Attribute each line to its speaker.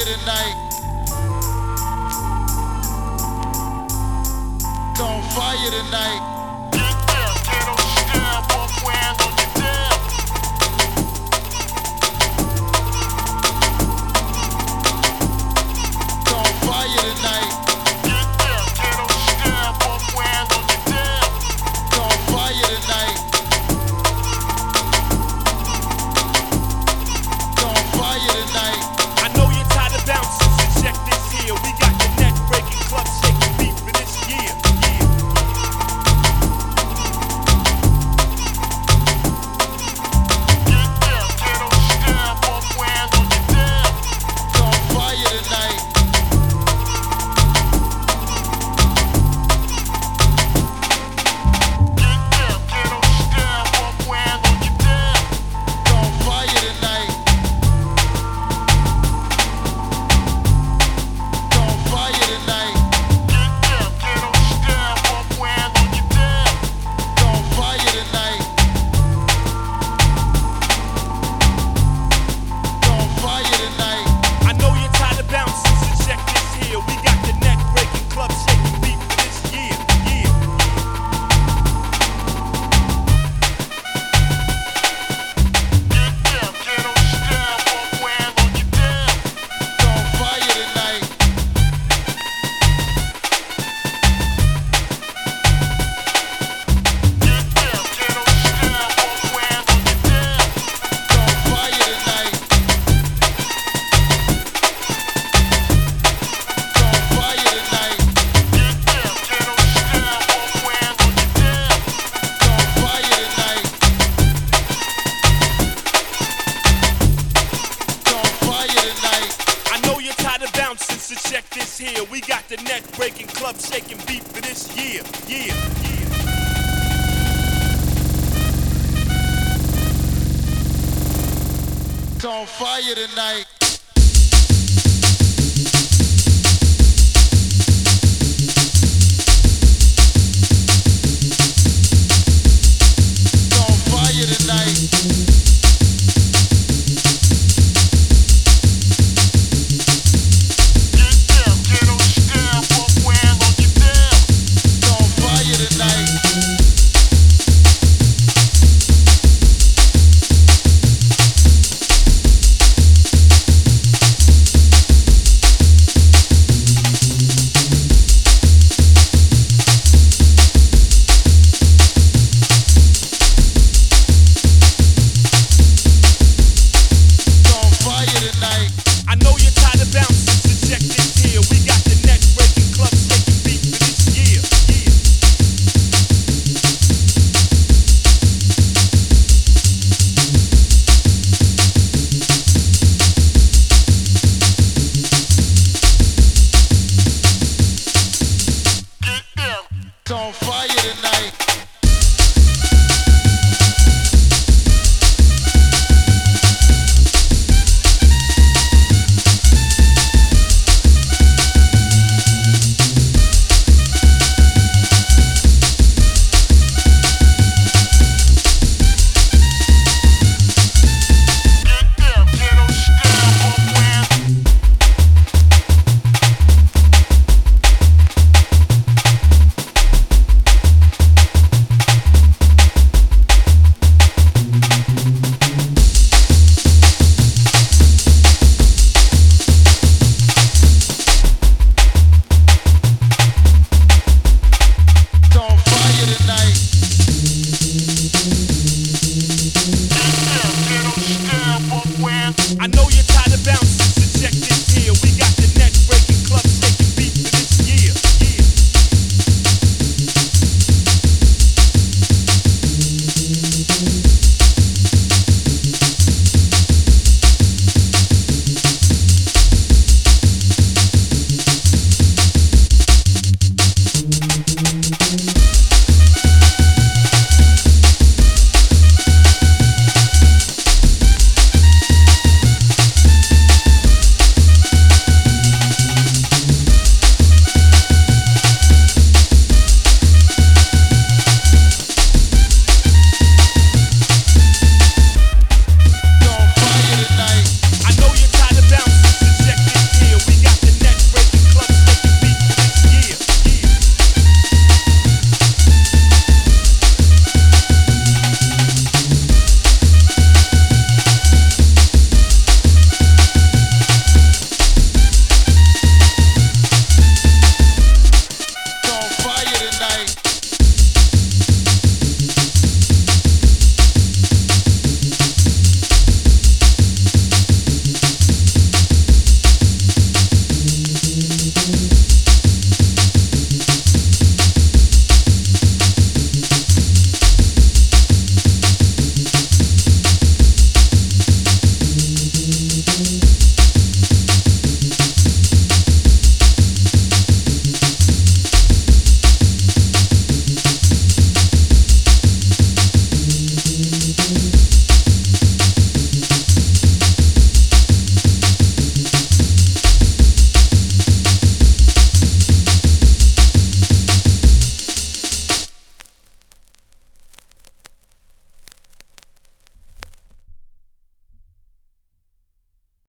Speaker 1: tonight. It's on fire tonight. It's on fire tonight. It's on fire tonight. It's on fire tonight.
Speaker 2: I know you're tired of bouncing, so check this here. We got the neck-breaking, club-shaking beat for this year.
Speaker 1: It's on fire tonight. It's on fire tonight. It's on fire tonight. It's on fire tonight. It's on fire tonight.
Speaker 2: I know you're tired of bouncing, so check this here. We got the neck-breaking, club-shaking beat for this year.
Speaker 1: It's on fire tonight. It's on fire tonight. It's on fire tonight. It's on fire tonight. It's on fire tonight.
Speaker 2: I know you're tired of bouncing, so check this here. We got the neck-breaking, club-shaking beat for this year.
Speaker 1: It's on fire tonight.